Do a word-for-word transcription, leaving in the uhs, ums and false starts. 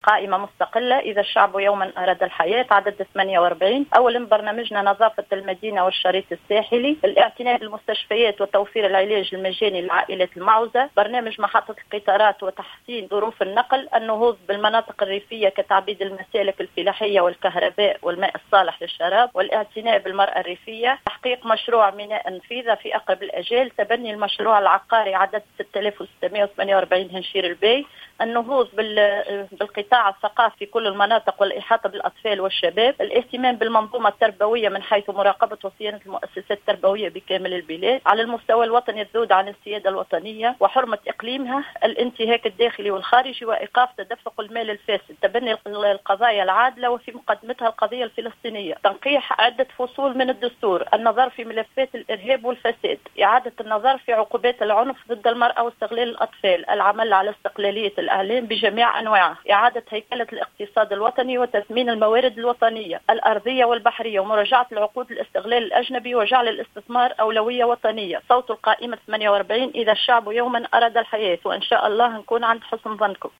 قائمة مستقلة إذا الشعب يوما أراد الحياة، عدد ثمانية وأربعين. أولا برنامجنا نظافة المدينة والشريط الساحلي، الاعتناء بالمستشفيات وتوفير العلاج المجاني للعائلات المعوزة، برنامج محطة القطارات وتحسين ظروف النقل، النهوض بالمناطق الريفية كتعبيد المسالك الفلاحية والكهرباء والماء الصالح للشراب، والاعتناء بالمرأة الريفية، تحقيق مشروع ميناء نفيذة في أقرب الأجال، تبني المشروع العقاري عدد ستة آلاف وستمائة وثمانية وأربعين هنشير البي، النهوض بالقطاع الثقافي في كل المناطق والإحاطة بالأطفال والشباب، الاهتمام بالمنظومة التربوية من حيث مراقبة وصيانة المؤسسات التربوية بكامل البلاد، على المستوى الوطني الذود عن السيادة الوطنية وحرمة إقليمها، الانتهاك الداخلي والخارجي وإيقاف تدفق المال الفاسد، تبني القضايا العادلة وفي مقدمتها القضية الفلسطينية، تنقيح عدة فصول من الدستور، النظر في ملفات الإرهاب والفساد، إعادة النظر في عقوبات العنف ضد المرأة واستغلال الأطفال، العمل على استقلالية الإعلام بجميع أنواعه، إعادة هيكلة الاقتصاد الوطني وتثمين الموارد الوطنية الأرضية والبحرية ومراجعة العقود الاستغلال الأجنبي وجعل الاستثمار أولوية وطنية. صوت القائمة ثمانية وأربعين إذا الشعب يوما أراد الحياة، وإن شاء الله نكون عند حسن ظنكم.